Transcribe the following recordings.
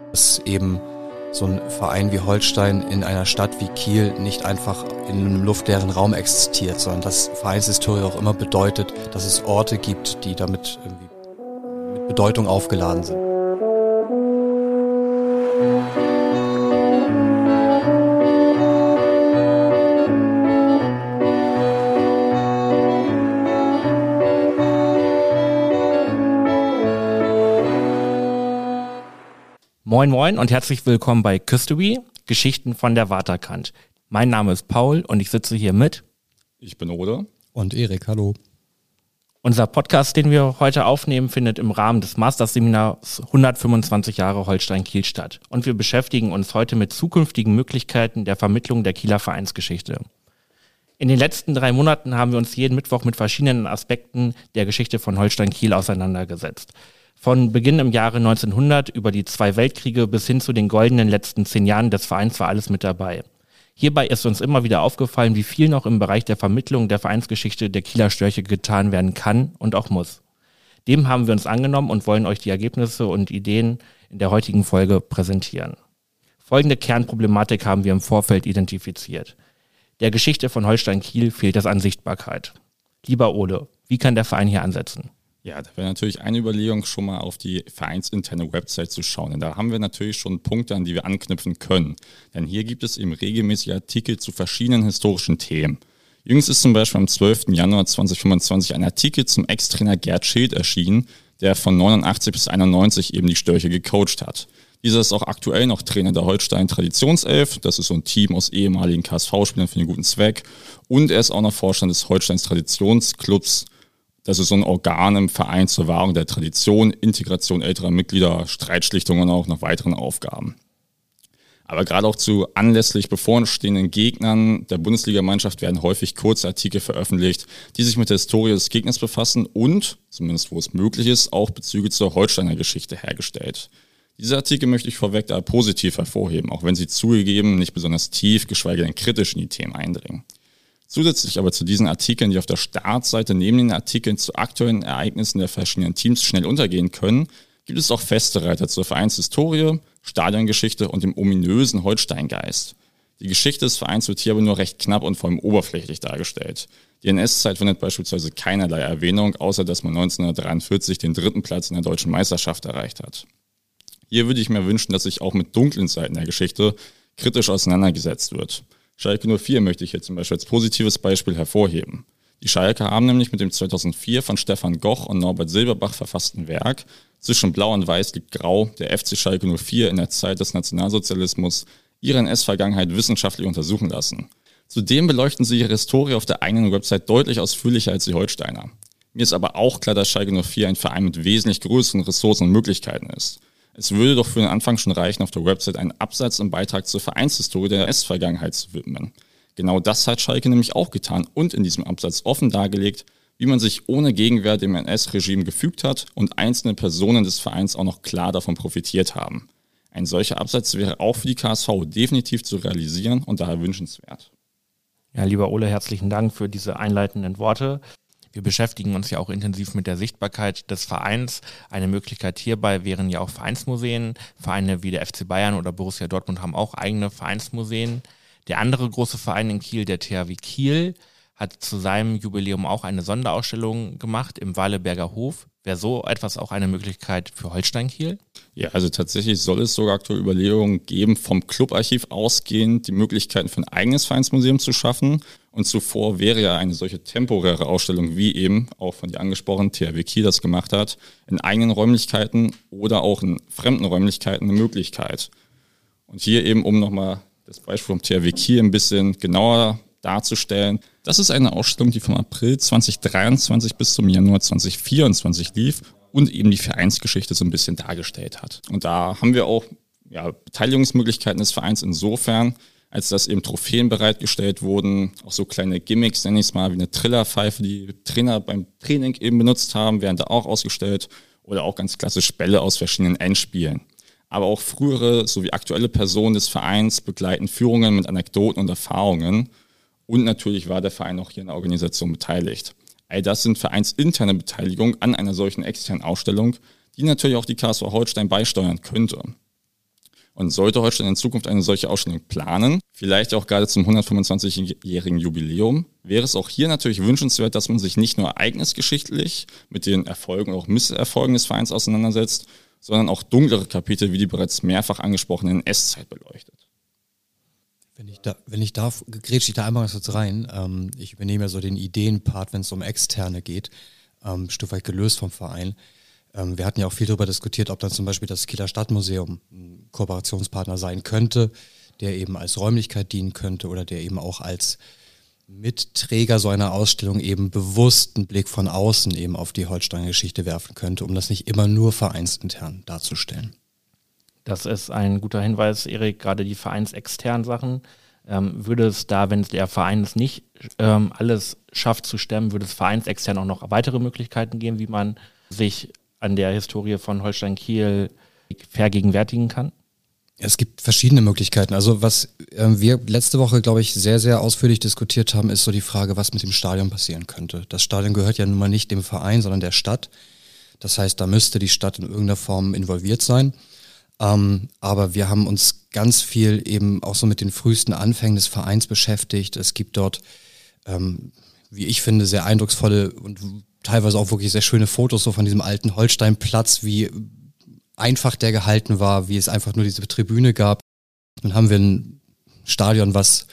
Dass eben so ein Verein wie Holstein in einer Stadt wie Kiel nicht einfach in einem luftleeren Raum existiert, sondern dass Vereinshistorie auch immer bedeutet, dass es Orte gibt, die damit irgendwie mit Bedeutung aufgeladen sind. Moin Moin und herzlich willkommen bei Küstery, Geschichten von der Waterkant. Mein Name ist Paul und ich sitze hier mit. Ich bin Ode. Und Erik, hallo. Unser Podcast, den wir heute aufnehmen, findet im Rahmen des Masterseminars 125 Jahre Holstein-Kiel statt. Und wir beschäftigen uns heute mit zukünftigen Möglichkeiten der Vermittlung der Kieler Vereinsgeschichte. In den letzten 3 Monaten haben wir uns jeden Mittwoch mit verschiedenen Aspekten der Geschichte von Holstein-Kiel auseinandergesetzt. Von Beginn im Jahre 1900 über die 2 Weltkriege bis hin zu den goldenen letzten 10 Jahren des Vereins war alles mit dabei. Hierbei ist uns immer wieder aufgefallen, wie viel noch im Bereich der Vermittlung der Vereinsgeschichte der Kieler Störche getan werden kann und auch muss. Dem haben wir uns angenommen und wollen euch die Ergebnisse und Ideen in der heutigen Folge präsentieren. Folgende Kernproblematik haben wir im Vorfeld identifiziert. Der Geschichte von Holstein-Kiel fehlt es an Sichtbarkeit. Lieber Ole, wie kann der Verein hier ansetzen? Ja, da wäre natürlich eine Überlegung, schon mal auf die vereinsinterne Website zu schauen. Denn da haben wir natürlich schon Punkte, an die wir anknüpfen können. Denn hier gibt es eben regelmäßige Artikel zu verschiedenen historischen Themen. Jüngst ist zum Beispiel am 12. Januar 2025 ein Artikel zum Ex-Trainer Gerd Schild erschienen, der von 89 bis 91 eben die Störche gecoacht hat. Dieser ist auch aktuell noch Trainer der Holstein Traditionself. Das ist so ein Team aus ehemaligen KSV-Spielern für den guten Zweck. Und er ist auch noch Vorstand des Holsteins Traditionsclubs. Das ist so ein Organ im Verein zur Wahrung der Tradition, Integration älterer Mitglieder, Streitschlichtung und auch noch weiteren Aufgaben. Aber gerade auch zu anlässlich bevorstehenden Gegnern der Bundesligamannschaft werden häufig kurze Artikel veröffentlicht, die sich mit der Historie des Gegners befassen und, zumindest wo es möglich ist, auch Bezüge zur Holsteiner Geschichte hergestellt. Diese Artikel möchte ich vorweg da positiv hervorheben, auch wenn sie zugegeben nicht besonders tief, geschweige denn kritisch in die Themen eindringen. Zusätzlich aber zu diesen Artikeln, die auf der Startseite neben den Artikeln zu aktuellen Ereignissen der verschiedenen Teams schnell untergehen können, gibt es auch feste Reiter zur Vereinshistorie, Stadiongeschichte und dem ominösen Holsteingeist. Die Geschichte des Vereins wird hier aber nur recht knapp und vor allem oberflächlich dargestellt. Die NS-Zeit findet beispielsweise keinerlei Erwähnung, außer dass man 1943 den 3. Platz in der deutschen Meisterschaft erreicht hat. Hier würde ich mir wünschen, dass sich auch mit dunklen Seiten der Geschichte kritisch auseinandergesetzt wird. Schalke 04 möchte ich hier zum Beispiel als positives Beispiel hervorheben. Die Schalker haben nämlich mit dem 2004 von Stefan Goch und Norbert Silberbach verfassten Werk Zwischen Blau und Weiß liegt Grau, der FC Schalke 04 in der Zeit des Nationalsozialismus, ihre NS-Vergangenheit wissenschaftlich untersuchen lassen. Zudem beleuchten sie ihre Historie auf der eigenen Website deutlich ausführlicher als die Holsteiner. Mir ist aber auch klar, dass Schalke 04 ein Verein mit wesentlich größeren Ressourcen und Möglichkeiten ist. Es würde doch für den Anfang schon reichen, auf der Website einen Absatz im Beitrag zur Vereinshistorie der NS-Vergangenheit zu widmen. Genau das hat Schalke nämlich auch getan und in diesem Absatz offen dargelegt, wie man sich ohne Gegenwehr dem NS-Regime gefügt hat und einzelne Personen des Vereins auch noch klar davon profitiert haben. Ein solcher Absatz wäre auch für die KSV definitiv zu realisieren und daher wünschenswert. Ja, lieber Ole, herzlichen Dank für diese einleitenden Worte. Wir beschäftigen uns ja auch intensiv mit der Sichtbarkeit des Vereins. Eine Möglichkeit hierbei wären ja auch Vereinsmuseen. Vereine wie der FC Bayern oder Borussia Dortmund haben auch eigene Vereinsmuseen. Der andere große Verein in Kiel, der THW Kiel, hat zu seinem Jubiläum auch eine Sonderausstellung gemacht im Waleberger Hof. Wäre so etwas auch eine Möglichkeit für Holstein-Kiel? Ja, also tatsächlich soll es sogar aktuelle Überlegungen geben, vom Clubarchiv ausgehend die Möglichkeiten für ein eigenes Vereinsmuseum zu schaffen. Und zuvor wäre ja eine solche temporäre Ausstellung, wie eben auch von dir angesprochen THW Kiel das gemacht hat, in eigenen Räumlichkeiten oder auch in fremden Räumlichkeiten eine Möglichkeit. Und hier eben, um nochmal das Beispiel vom THW Kiel ein bisschen genauer darzustellen, das ist eine Ausstellung, die vom April 2023 bis zum Januar 2024 lief und eben die Vereinsgeschichte so ein bisschen dargestellt hat. Und da haben wir auch Beteiligungsmöglichkeiten des Vereins insofern, als dass eben Trophäen bereitgestellt wurden, auch so kleine Gimmicks, nenne ich es mal, wie eine Trillerpfeife, die Trainer beim Training eben benutzt haben, werden da auch ausgestellt oder auch ganz klassisch Bälle aus verschiedenen Endspielen. Aber auch frühere sowie aktuelle Personen des Vereins begleiten Führungen mit Anekdoten und Erfahrungen. Und natürlich war der Verein auch hier in der Organisation beteiligt. All das sind vereinsinterne Beteiligungen an einer solchen externen Ausstellung, die natürlich auch die KSV Holstein beisteuern könnte. Und sollte Holstein in Zukunft eine solche Ausstellung planen, vielleicht auch gerade zum 125-jährigen Jubiläum, wäre es auch hier natürlich wünschenswert, dass man sich nicht nur ereignisgeschichtlich mit den Erfolgen und auch Misserfolgen des Vereins auseinandersetzt, sondern auch dunklere Kapitel wie die bereits mehrfach angesprochenen NS-Zeit beleuchtet. Wenn ich darf, grätsche ich da einmal kurz rein. Ich übernehme ja so den Ideenpart, wenn es um Externe geht, ein Stück weit gelöst vom Verein. Wir hatten ja auch viel darüber diskutiert, ob dann zum Beispiel das Kieler Stadtmuseum ein Kooperationspartner sein könnte, der eben als Räumlichkeit dienen könnte oder der eben auch als Mitträger so einer Ausstellung eben bewusst einen Blick von außen eben auf die Holsteiner Geschichte werfen könnte, um das nicht immer nur vereinsintern darzustellen. Das ist ein guter Hinweis, Erik, gerade die vereinsexternen Sachen. Würde es da, wenn der Verein es nicht alles schafft zu stemmen, würde es vereinsextern auch noch weitere Möglichkeiten geben, wie man sich an der Historie von Holstein Kiel vergegenwärtigen kann? Es gibt verschiedene Möglichkeiten. Also was wir letzte Woche, glaube ich, sehr, sehr ausführlich diskutiert haben, ist so die Frage, was mit dem Stadion passieren könnte. Das Stadion gehört ja nun mal nicht dem Verein, sondern der Stadt. Das heißt, da müsste die Stadt in irgendeiner Form involviert sein. Aber wir haben uns ganz viel eben auch so mit den frühesten Anfängen des Vereins beschäftigt. Es gibt dort, wie ich finde, sehr eindrucksvolle und teilweise auch wirklich sehr schöne Fotos so von diesem alten Holsteinplatz, wie einfach der gehalten war, wie es einfach nur diese Tribüne gab. Dann haben wir ein Stadion, was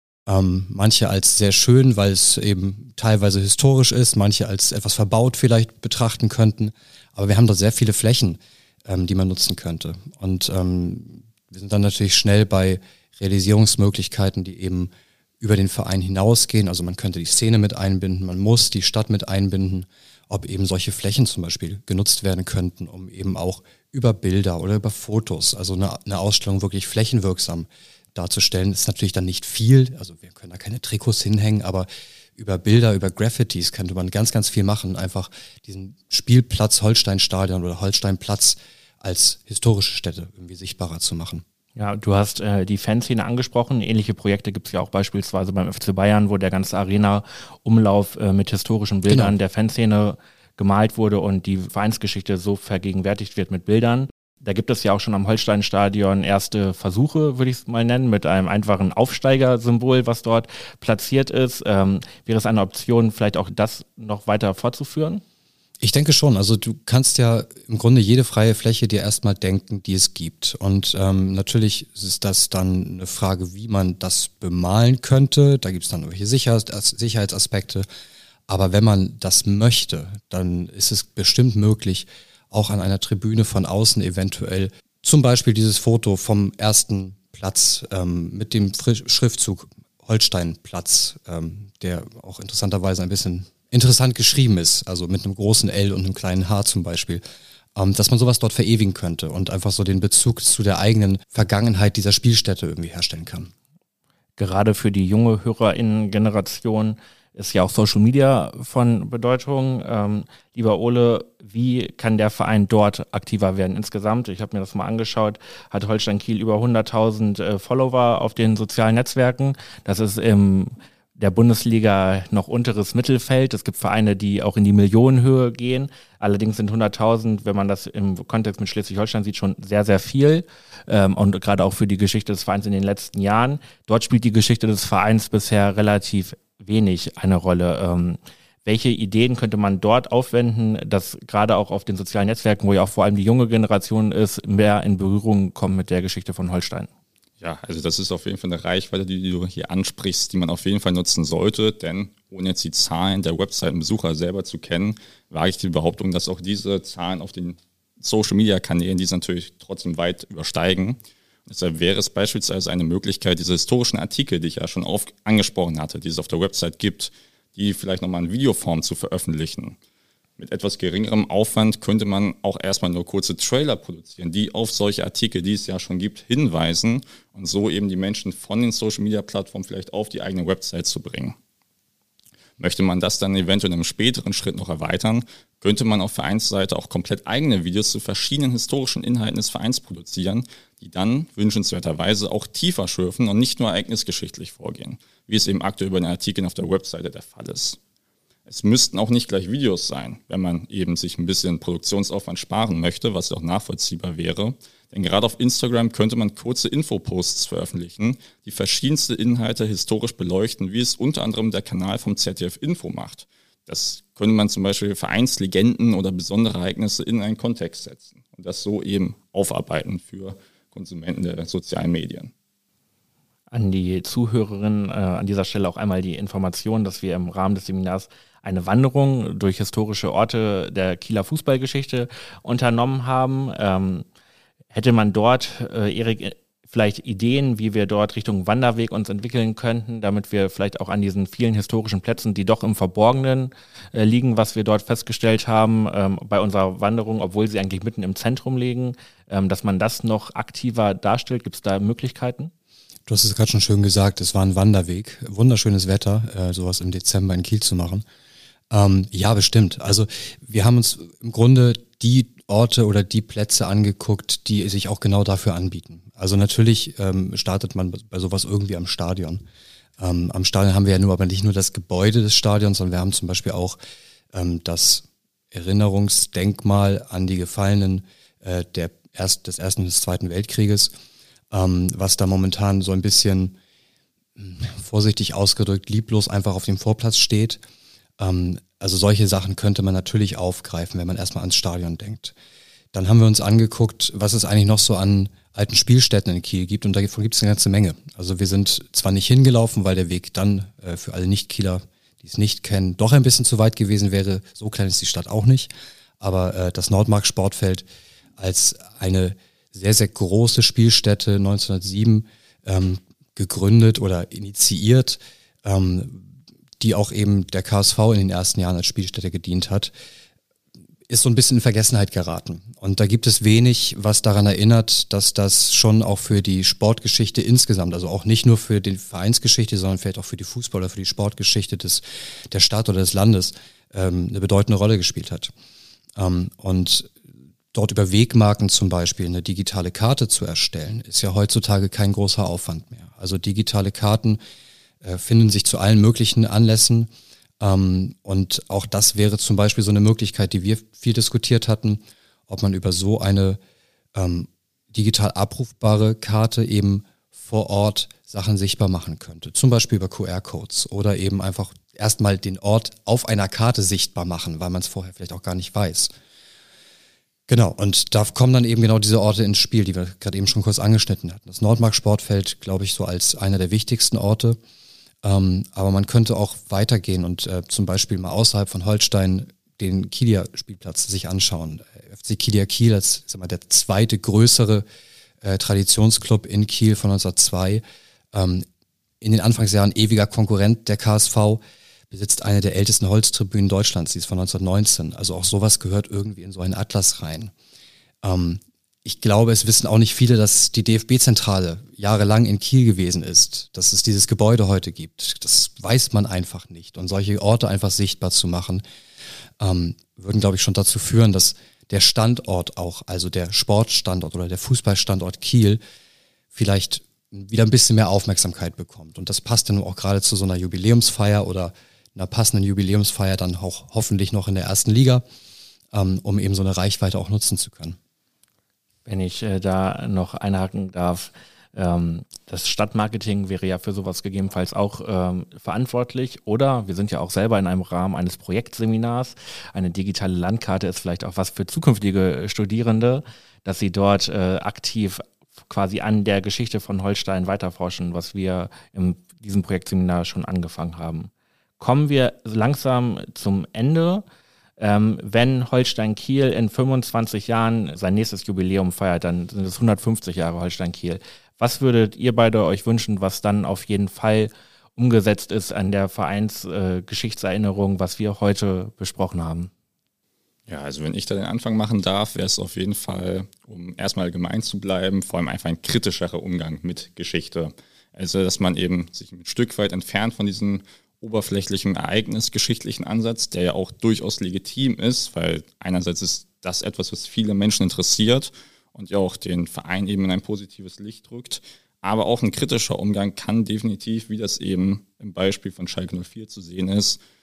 manche als sehr schön, weil es eben teilweise historisch ist, manche als etwas verbaut vielleicht betrachten könnten. Aber wir haben dort sehr viele Flächen, die man nutzen könnte. Und wir sind dann natürlich schnell bei Realisierungsmöglichkeiten, die eben über den Verein hinausgehen. Also man könnte die Szene mit einbinden, man muss die Stadt mit einbinden, ob eben solche Flächen zum Beispiel genutzt werden könnten, um eben auch über Bilder oder über Fotos, also eine Ausstellung wirklich flächenwirksam darzustellen. Das ist natürlich dann nicht viel, also wir können da keine Trikots hinhängen, aber über Bilder, über Graffitis könnte man ganz, ganz viel machen. Einfach diesen Spielplatz Holsteinstadion oder Holsteinplatz als historische Stätte irgendwie sichtbarer zu machen. Ja, du hast die Fanszene angesprochen. Ähnliche Projekte gibt es ja auch beispielsweise beim FC Bayern, wo der ganze Arena-Umlauf mit historischen Bildern der Fanszene gemalt wurde und die Vereinsgeschichte so vergegenwärtigt wird mit Bildern. Da gibt es ja auch schon am Holsteinstadion erste Versuche, würde ich es mal nennen, mit einem einfachen Aufsteigersymbol, was dort platziert ist. Wäre es eine Option, vielleicht auch das noch weiter fortzuführen? Ich denke schon. Also du kannst ja im Grunde jede freie Fläche dir erstmal denken, die es gibt. Und natürlich ist das dann eine Frage, wie man das bemalen könnte. Da gibt es dann irgendwelche Sicherheitsaspekte. Aber wenn man das möchte, dann ist es bestimmt möglich, auch an einer Tribüne von außen eventuell zum Beispiel dieses Foto vom ersten Platz mit dem Schriftzug Holsteinplatz, der auch interessanterweise ein bisschen interessant geschrieben ist, also mit einem großen L und einem kleinen H zum Beispiel, dass man sowas dort verewigen könnte und einfach so den Bezug zu der eigenen Vergangenheit dieser Spielstätte irgendwie herstellen kann. Gerade für die junge HörerInnen-Generation ist ja auch Social Media von Bedeutung. Lieber Ole, wie kann der Verein dort aktiver werden insgesamt? Ich habe mir das mal angeschaut, hat Holstein Kiel über 100.000 Follower auf den sozialen Netzwerken. Das ist im der Bundesliga noch unteres Mittelfeld. Es gibt Vereine, die auch in die Millionenhöhe gehen. Allerdings sind 100.000, wenn man das im Kontext mit Schleswig-Holstein sieht, schon sehr, sehr viel. Und gerade auch für die Geschichte des Vereins in den letzten Jahren. Dort spielt die Geschichte des Vereins bisher relativ wenig eine Rolle. Welche Ideen könnte man dort aufwenden, dass gerade auch auf den sozialen Netzwerken, wo ja auch vor allem die junge Generation ist, mehr in Berührung kommt mit der Geschichte von Holstein? Ja, also das ist auf jeden Fall eine Reichweite, die du hier ansprichst, die man auf jeden Fall nutzen sollte, denn ohne jetzt die Zahlen der Webseitenbesucher selber zu kennen, wage ich die Behauptung, dass auch diese Zahlen auf den Social-Media-Kanälen diese natürlich trotzdem weit übersteigen. Deshalb wäre es beispielsweise eine Möglichkeit, diese historischen Artikel, die ich ja schon angesprochen hatte, die es auf der Website gibt, die vielleicht nochmal in Videoform zu veröffentlichen. Mit etwas geringerem Aufwand könnte man auch erstmal nur kurze Trailer produzieren, die auf solche Artikel, die es ja schon gibt, hinweisen und so eben die Menschen von den Social-Media-Plattformen vielleicht auf die eigene Website zu bringen. Möchte man das dann eventuell in einem späteren Schritt noch erweitern, könnte man auf Vereinsseite auch komplett eigene Videos zu verschiedenen historischen Inhalten des Vereins produzieren, die dann wünschenswerterweise auch tiefer schürfen und nicht nur ereignisgeschichtlich vorgehen, wie es eben aktuell über den Artikeln auf der Webseite der Fall ist. Es müssten auch nicht gleich Videos sein, wenn man eben sich ein bisschen Produktionsaufwand sparen möchte, was ja auch nachvollziehbar wäre. Denn gerade auf Instagram könnte man kurze Infoposts veröffentlichen, die verschiedenste Inhalte historisch beleuchten, wie es unter anderem der Kanal vom ZDF Info macht. Das könnte man zum Beispiel Vereinslegenden oder besondere Ereignisse in einen Kontext setzen und das so eben aufarbeiten für Konsumenten der sozialen Medien. An die Zuhörerinnen an dieser Stelle auch einmal die Information, dass wir im Rahmen des Seminars eine Wanderung durch historische Orte der Kieler Fußballgeschichte unternommen haben. Hätte man dort, Erik, vielleicht Ideen, wie wir dort Richtung Wanderweg uns entwickeln könnten, damit wir vielleicht auch an diesen vielen historischen Plätzen, die doch im Verborgenen liegen, was wir dort festgestellt haben bei unserer Wanderung, obwohl sie eigentlich mitten im Zentrum liegen, dass man das noch aktiver darstellt? Gibt es da Möglichkeiten? Du hast es gerade schon schön gesagt, es war ein Wanderweg, wunderschönes Wetter, sowas im Dezember in Kiel zu machen. Ja, bestimmt. Also wir haben uns im Grunde die Orte oder die Plätze angeguckt, die sich auch genau dafür anbieten. Also natürlich startet man bei sowas irgendwie am Stadion. Am Stadion haben wir ja aber nicht nur das Gebäude des Stadions, sondern wir haben zum Beispiel auch das Erinnerungsdenkmal an die Gefallenen des Ersten und des Zweiten Weltkrieges, was da momentan so ein bisschen, vorsichtig ausgedrückt, lieblos einfach auf dem Vorplatz steht. Also solche Sachen könnte man natürlich aufgreifen, wenn man erstmal ans Stadion denkt. Dann haben wir uns angeguckt, was es eigentlich noch so an alten Spielstätten in Kiel gibt, und davon gibt es eine ganze Menge. Also wir sind zwar nicht hingelaufen, weil der Weg dann für alle Nicht-Kieler, die es nicht kennen, doch ein bisschen zu weit gewesen wäre. So klein ist die Stadt auch nicht. Aber das Nordmark-Sportfeld als eine sehr, sehr große Spielstätte 1907 gegründet oder initiiert, die auch eben der KSV in den ersten Jahren als Spielstätte gedient hat, ist so ein bisschen in Vergessenheit geraten. Und da gibt es wenig, was daran erinnert, dass das schon auch für die Sportgeschichte insgesamt, also auch nicht nur für die Vereinsgeschichte, sondern vielleicht auch für die Fußball- oder für die Sportgeschichte der Stadt oder des Landes eine bedeutende Rolle gespielt hat. Und dort über Wegmarken zum Beispiel eine digitale Karte zu erstellen, ist ja heutzutage kein großer Aufwand mehr. Also digitale Karten finden sich zu allen möglichen Anlässen. Und auch das wäre zum Beispiel so eine Möglichkeit, die wir viel diskutiert hatten, ob man über so eine digital abrufbare Karte eben vor Ort Sachen sichtbar machen könnte. Zum Beispiel über QR-Codes oder eben einfach erstmal den Ort auf einer Karte sichtbar machen, weil man es vorher vielleicht auch gar nicht weiß. Genau, und da kommen dann eben genau diese Orte ins Spiel, die wir gerade eben schon kurz angeschnitten hatten. Das Nordmark-Sportfeld, glaube ich, so als einer der wichtigsten Orte. Aber man könnte auch weitergehen und zum Beispiel mal außerhalb von Holstein den Kieler Spielplatz sich anschauen. FC Kieler Kiel als der zweite größere Traditionsclub in Kiel von 1902. In den Anfangsjahren ewiger Konkurrent der KSV, besitzt eine der ältesten Holztribünen Deutschlands, die ist von 1919. Also auch sowas gehört irgendwie in so einen Atlas rein. Ich glaube, es wissen auch nicht viele, dass die DFB-Zentrale jahrelang in Kiel gewesen ist, dass es dieses Gebäude heute gibt. Das weiß man einfach nicht. Und solche Orte einfach sichtbar zu machen, würden, glaube ich, schon dazu führen, dass der Standort auch, also der Sportstandort oder der Fußballstandort Kiel, vielleicht wieder ein bisschen mehr Aufmerksamkeit bekommt. Und das passt dann auch gerade zu so einer Jubiläumsfeier oder einer passenden Jubiläumsfeier dann auch hoffentlich noch in der ersten Liga, um eben so eine Reichweite auch nutzen zu können. Wenn ich da noch einhaken darf, das Stadtmarketing wäre ja für sowas gegebenenfalls auch verantwortlich, oder wir sind ja auch selber in einem Rahmen eines Projektseminars. Eine digitale Landkarte ist vielleicht auch was für zukünftige Studierende, dass sie dort aktiv quasi an der Geschichte von Holstein weiterforschen, was wir in diesem Projektseminar schon angefangen haben. Kommen wir langsam zum Ende. Wenn Holstein Kiel in 25 Jahren sein nächstes Jubiläum feiert, dann sind es 150 Jahre Holstein Kiel. Was würdet ihr beide euch wünschen, was dann auf jeden Fall umgesetzt ist an der Vereinsgeschichtserinnerung, was wir heute besprochen haben? Ja, also wenn ich da den Anfang machen darf, wäre es auf jeden Fall, um erstmal gemein zu bleiben, vor allem einfach ein kritischerer Umgang mit Geschichte. Also dass man eben sich ein Stück weit entfernt von diesem oberflächlichen ereignisgeschichtlichen Ansatz, der ja auch durchaus legitim ist, weil einerseits ist das etwas, was viele Menschen interessiert und ja auch den Verein eben in ein positives Licht drückt. Aber auch ein kritischer Umgang kann definitiv, wie das eben im Beispiel von Schalke 04 zu sehen ist,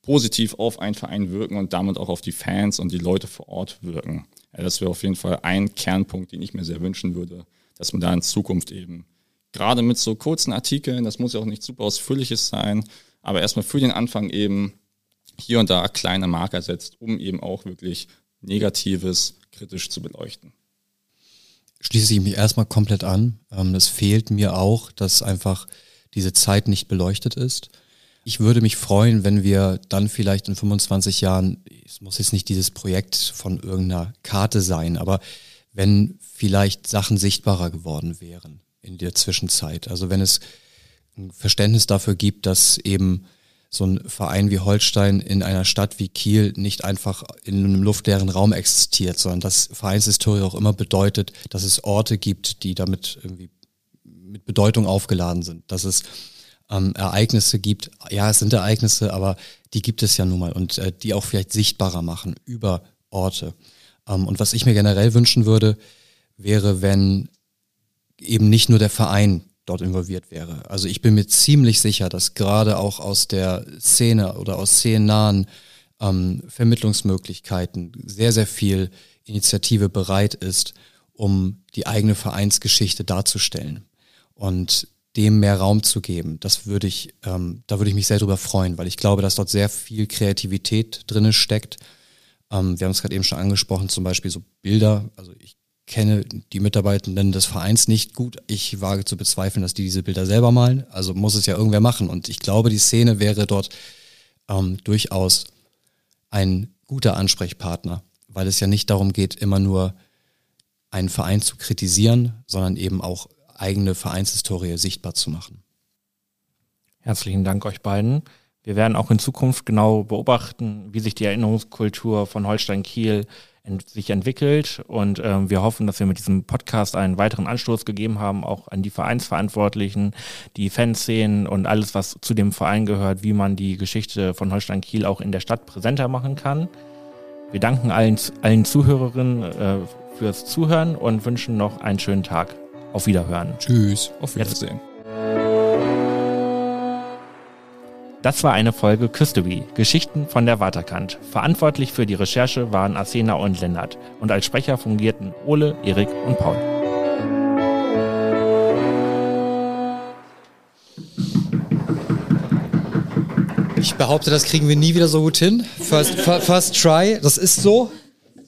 positiv auf einen Verein wirken und damit auch auf die Fans und die Leute vor Ort wirken. Ja, das wäre auf jeden Fall ein Kernpunkt, den ich mir sehr wünschen würde, dass man da in Zukunft eben, gerade mit so kurzen Artikeln, das muss ja auch nicht super ausführliches sein, aber erstmal für den Anfang eben hier und da kleine Marker setzt, um eben auch wirklich Negatives kritisch zu beleuchten. Schließe ich mich erstmal komplett an. Es fehlt mir auch, dass einfach diese Zeit nicht beleuchtet ist. Ich würde mich freuen, wenn wir dann vielleicht in 25 Jahren, es muss jetzt nicht dieses Projekt von irgendeiner Karte sein, aber wenn vielleicht Sachen sichtbarer geworden wären in der Zwischenzeit. Also wenn es ein Verständnis dafür gibt, dass eben so ein Verein wie Holstein in einer Stadt wie Kiel nicht einfach in einem luftleeren Raum existiert, sondern dass Vereinshistorie auch immer bedeutet, dass es Orte gibt, die damit irgendwie mit Bedeutung aufgeladen sind, dass es Ereignisse gibt, ja, es sind Ereignisse, aber die gibt es ja nun mal und die auch vielleicht sichtbarer machen über Orte. Und was ich mir generell wünschen würde, wäre, wenn eben nicht nur der Verein dort involviert wäre. Also ich bin mir ziemlich sicher, dass gerade auch aus der Szene oder aus szenennahen Vermittlungsmöglichkeiten sehr, sehr viel Initiative bereit ist, um die eigene Vereinsgeschichte darzustellen und dem mehr Raum zu geben. Da würde ich mich sehr drüber freuen, weil ich glaube, dass dort sehr viel Kreativität drinne steckt. Wir haben es gerade eben schon angesprochen, zum Beispiel so Bilder. Also ich kenne die Mitarbeitenden des Vereins nicht gut. Ich wage zu bezweifeln, dass die diese Bilder selber malen. Also muss es ja irgendwer machen. Und ich glaube, die Szene wäre dort durchaus ein guter Ansprechpartner, weil es ja nicht darum geht, immer nur einen Verein zu kritisieren, sondern eben auch eigene Vereinshistorie sichtbar zu machen. Herzlichen Dank euch beiden. Wir werden auch in Zukunft genau beobachten, wie sich die Erinnerungskultur von Holstein Kiel sich entwickelt und wir hoffen, dass wir mit diesem Podcast einen weiteren Anstoß gegeben haben, auch an die Vereinsverantwortlichen, die Fanszenen und alles, was zu dem Verein gehört, wie man die Geschichte von Holstein Kiel auch in der Stadt präsenter machen kann. Wir danken allen Zuhörerinnen fürs Zuhören und wünschen noch einen schönen Tag. Auf Wiederhören. Tschüss. Auf Wiedersehen. Das war eine Folge Küstewie, Geschichten von der Waterkant. Verantwortlich für die Recherche waren Arsena und Lennart und als Sprecher fungierten Ole, Erik und Paul. Ich behaupte, das kriegen wir nie wieder so gut hin. First try, das ist so.